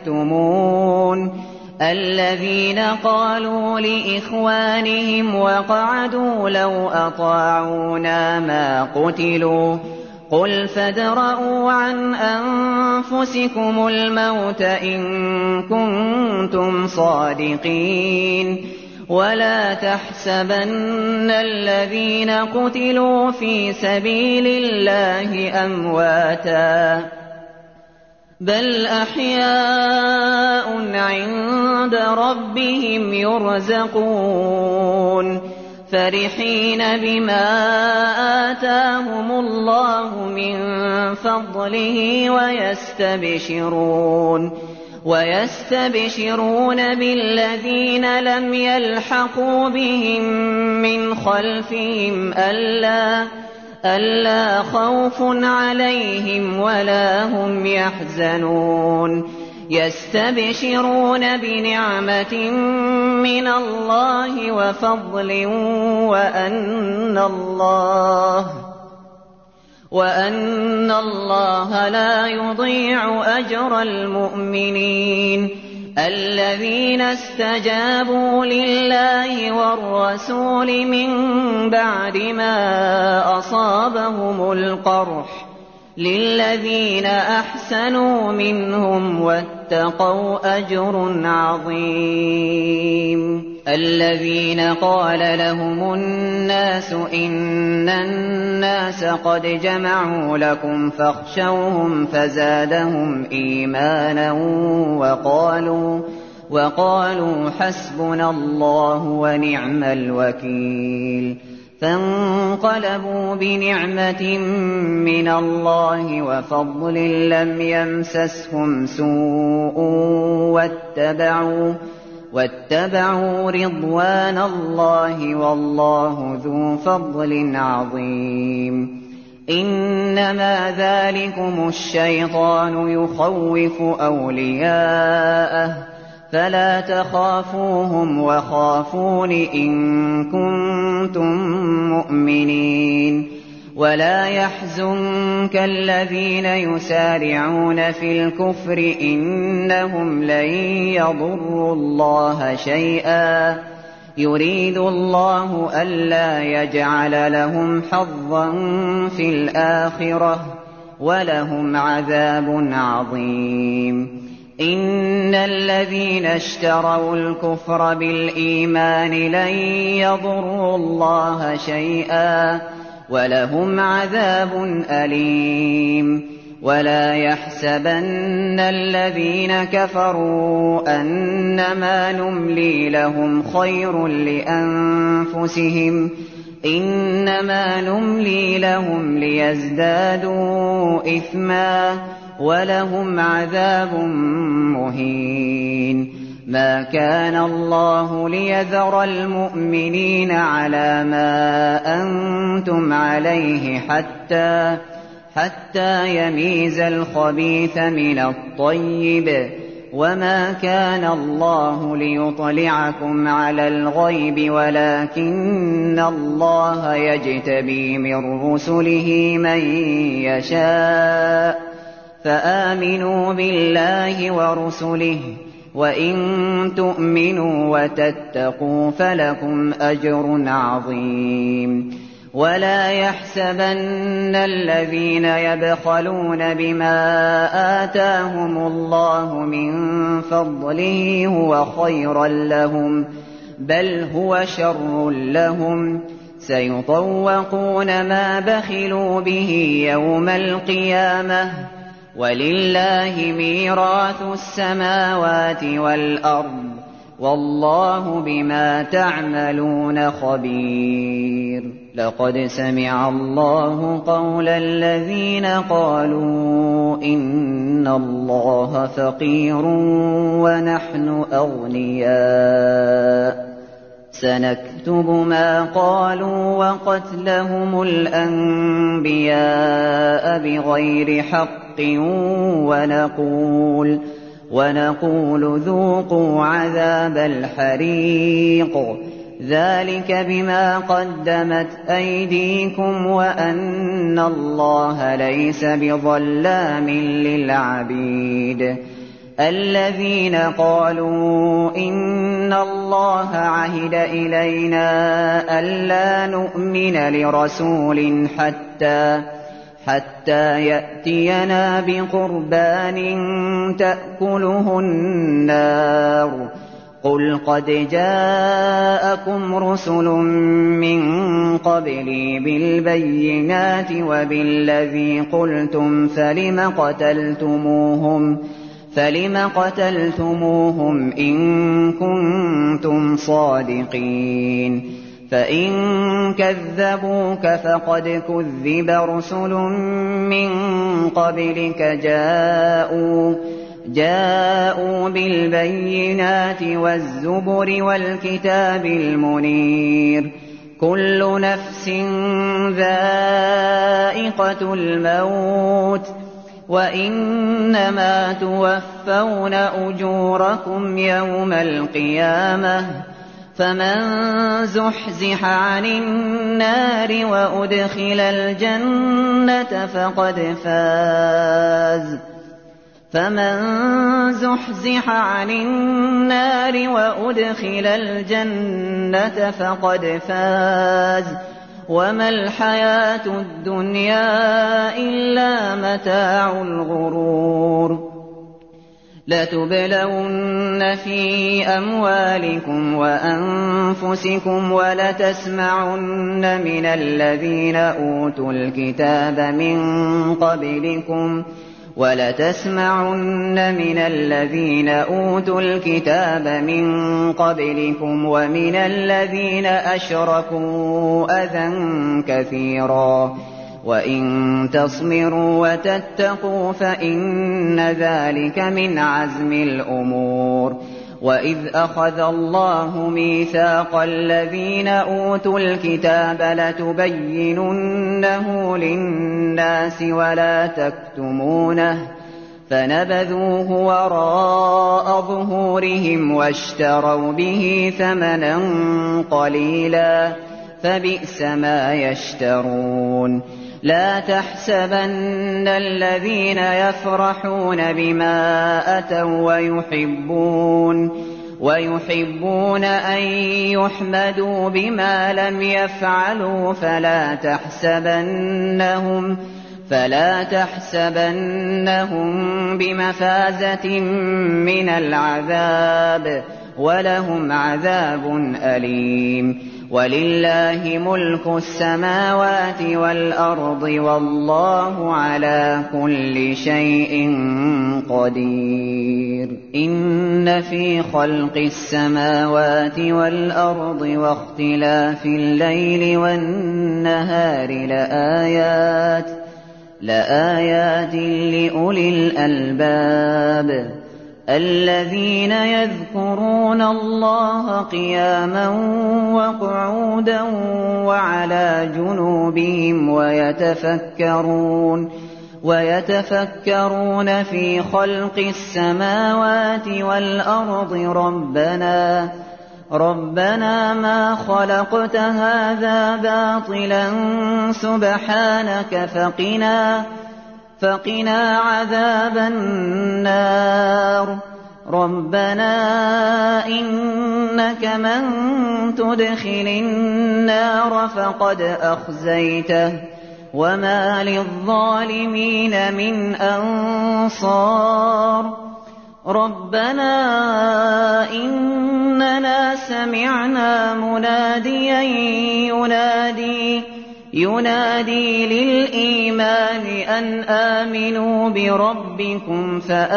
A: يكتمون الذين قالوا لإخوانهم وقعدوا لو أطاعونا ما قتلوا قل فادرءوا عن أنفسكم الموت إن كنتم صادقين ولا تحسبن الذين قتلوا في سبيل الله أمواتا بل أحياء عند ربهم يرزقون فرحين بما آتاهم الله من فضله ويستبشرون ويستبشرون بالذين لم يلحقوا بهم من خلفهم ألا ألا خوف عليهم ولا هم يحزنون يستبشرون بنعمة من الله وفضل وأن الله وأن الله لا يضيع أجر المؤمنين الذين استجابوا لله والرسول من بعد ما أصابهم القرح للذين أحسنوا منهم واتقوا أجر عظيم. الذين قال لهم الناس إن الناس قد جمعوا لكم فاخشوهم فزادهم إيمانا وقالوا, وقالوا حسبنا الله ونعم الوكيل. فانقلبوا بنعمة من الله وفضل لم يمسسهم سوء واتبعوا, واتبعوا رضوان الله والله ذو فضل عظيم. إنما ذلكم الشيطان يخوف أولياءه فلا تخافوهم وخافون إن كنتم مؤمنين. ولا يحزنك الذين يسارعون في الكفر إنهم لن يضروا الله شيئا يريد الله ألا يجعل لهم حظا في الآخرة ولهم عذاب عظيم. إن الذين اشتروا الكفر بالإيمان لن يضروا الله شيئا ولهم عذاب أليم. ولا يحسبن الذين كفروا أنما نملي لهم خير لأنفسهم إنما نملي لهم ليزدادوا إثما ولهم عذاب مهين. ما كان الله ليذر المؤمنين على ما أنتم عليه حتى حتى يميز الخبيث من الطيب وما كان الله ليطلعكم على الغيب ولكن الله يجتبي من رسله من يشاء فآمنوا بالله ورسله وإن تؤمنوا وتتقوا فلكم أجر عظيم. ولا يحسبن الذين يبخلون بما آتاهم الله من فضله هو خيرا لهم بل هو شر لهم سيطوقون ما بخلوا به يوم القيامة ولله ميراث السماوات والأرض والله بما تعملون خبير. لقد سمع الله قول الذين قالوا إن الله فقير ونحن أغنياء سنكتب ما قالوا وقتلهم الأنبياء بغير حق ونقول ونقول ذوقوا عذاب الحريق ذلك بما قدمت أيديكم وأن الله ليس بظلام للعبيد. الذين قالوا إن الله عهد إلينا ألا نؤمن لرسول حتى حتى يأتينا بقربان تأكله النار قل قد جاءكم رسل من قبلي بالبينات وبالذي قلتم فلم قتلتموهم فلم قتلتموهم إن كنتم صادقين. فإن كذبوك فقد كذب رسل من قبلك جاءوا جاءوا بالبينات والزبر والكتاب المنير كل نفس ذائقة الموت وإنما توفون أجوركم يوم القيامة فمن زحزح عن النار وأدخل الجنة فقد فاز فمن زحزح عن النار وأدخل الجنة فقد فاز وما الحياة الدنيا إلا متاع الغرور لتبلون في أموالكم وأنفسكم ولتسمعن من الذين أوتوا الكتاب من قبلكم ولتسمعن من الذين أوتوا الكتاب من قبلكم ومن الذين أشركوا أذى كثيرا وإن تصبروا وتتقوا فإن ذلك من عزم الأمور وإذ أخذ الله ميثاق الذين أوتوا الكتاب لتبيننه للناس ولا تكتمونه فنبذوه وراء ظهورهم واشتروا به ثمنا قليلا فبئس ما يشترون لا تحسبن الذين يفرحون بما أتوا ويحبون ويحبون أن يحمدوا بما لم يفعلوا فلا تحسبنهم فلا تحسبنهم بمفازة من العذاب ولهم عذاب أليم ولله ملك السماوات والأرض والله على كل شيء قدير إن في خلق السماوات والأرض واختلاف الليل والنهار لآيات لآيات لأولي الألباب الذين يذكرون الله قياما وقعودا وعلى جنوبهم ويتفكرون ويتفكرون في خلق السماوات والأرض ربنا ربنا ما خلقت هذا باطلا سبحانك فقنا فقنا عذاب النار ربنا إنك من تدخل النار فقد أخزيته وما للظالمين من أنصار ربنا إننا سمعنا مناديا ينادي ينادي للإيمان أن آمنوا بربكم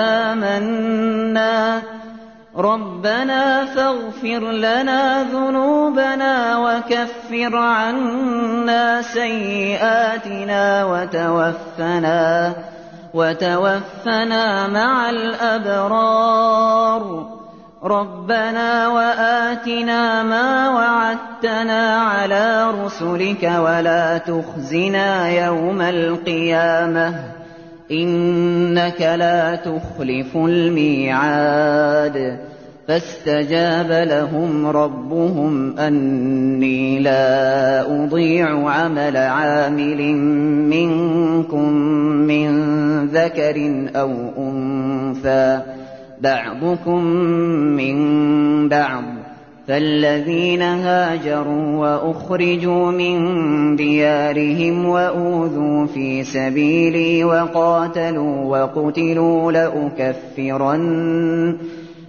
A: فآمنا ربنا فاغفر لنا ذنوبنا وكفر عنا سيئاتنا وتوفنا وتوفنا مع الأبرار ربنا وآتنا ما وعدتنا على رسلك ولا تخزنا يوم القيامة إنك لا تخلف الميعاد فاستجاب لهم ربهم أني لا أضيع عمل عامل منكم من ذكر أو أنثى بعضكم من بعض فالذين هاجروا وأخرجوا من ديارهم وأوذوا في سبيلي وقاتلوا وقتلوا لأكفرن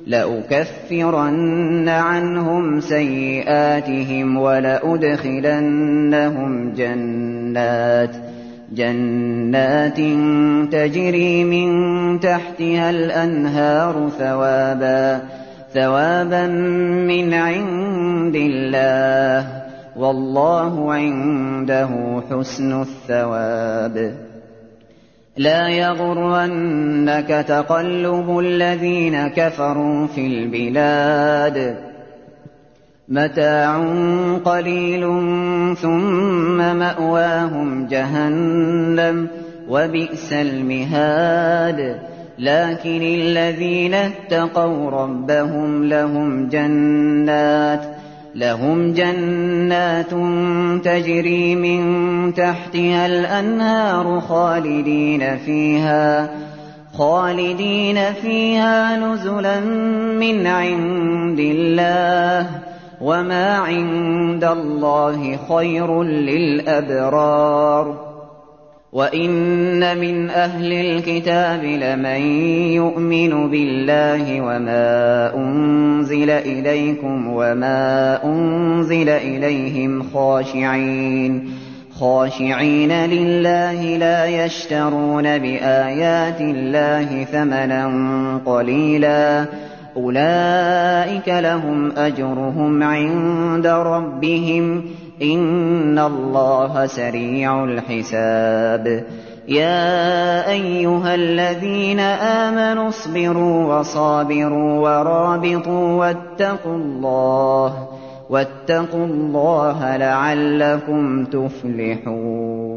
A: لأكفرن عنهم سيئاتهم ولأدخلنهم جنات جنات تجري من تحتها الأنهار ثوابا ثوابا من عند الله والله عنده حسن الثواب لا يغرنك تقلب الذين كفروا في البلاد متاع قليل ثم مأواهم جهنم وبئس المهاد لكن الذين اتقوا ربهم لهم جنات لهم جنات تجري من تحتها الأنهار خالدين فيها خالدين فيها نزلا من عند الله وما عند الله خير للأبرار وإن من أهل الكتاب لمن يؤمن بالله وما أنزل إليكم وما أنزل إليهم خاشعين خاشعين لله لا يشترون بآيات الله ثمنا قليلا أولئك لهم أجرهم عند ربهم إن الله سريع الحساب يا أيها الذين آمنوا اصبروا وصابروا ورابطوا واتقوا الله واتقوا الله لعلكم تفلحون